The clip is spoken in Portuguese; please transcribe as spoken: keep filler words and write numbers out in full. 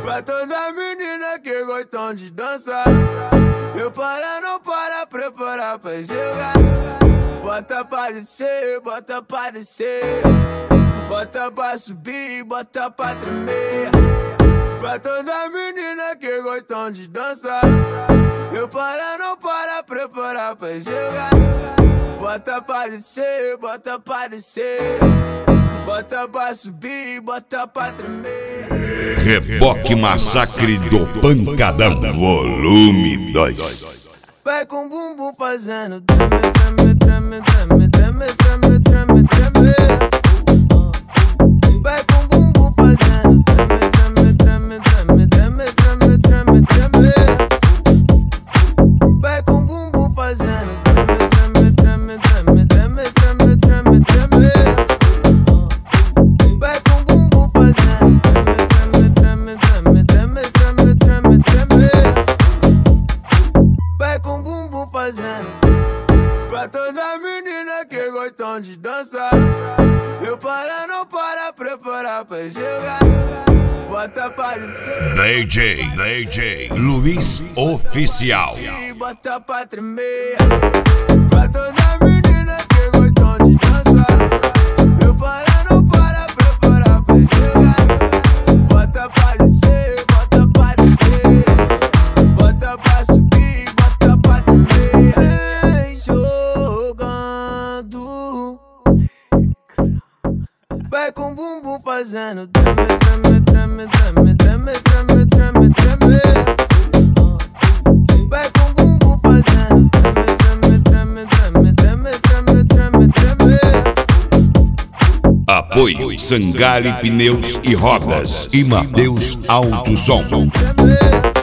Pra toda menina que gostam de dançar, eu para, não para, preparar pra jogar. Bota pra descer, bota pra descer, bota pra subir, bota pra tremer. Pra toda menina que gostam de dançar, eu para, não para, preparar pra jogar. Bota pra descer, bota pra descer, bota pra subir, bota pra tremer. Reboque Massacre do Pancadão, volume dois. Vai com o bumbum fazendo treme, treme, treme, treme, treme, treme, treme, treme. Vai com o bumbum fazendo treme, treme, treme, treme, treme, treme, treme. Vai com o bumbum fazendo treme, treme, treme, treme, treme, treme, treme. Vai com o bumbum fazendo treme, treme, treme, treme, treme, treme, treme. Vai com o bumbum fazendo. Pra toda menina que gostam de dançar, eu para, não para, preparar pra jogar. Bota pra descer, D J, D J Luiz Oficial. e bota pra tremer. Pra toda menina que gostam de dançar, eu para, não para, preparar pra jogar. Bota pra descer, bota pra descer, bota pra subir, bota pra tremer. Vem jogando, vai com o bumbum fazendo treme, treme, treme, treme, treme, treme, treme. Vai com o bumbum fazendo treme, treme, treme, treme, treme, treme, treme. Apoio Sangali Pneus e Rodas e Mateus Alto Som. Treme.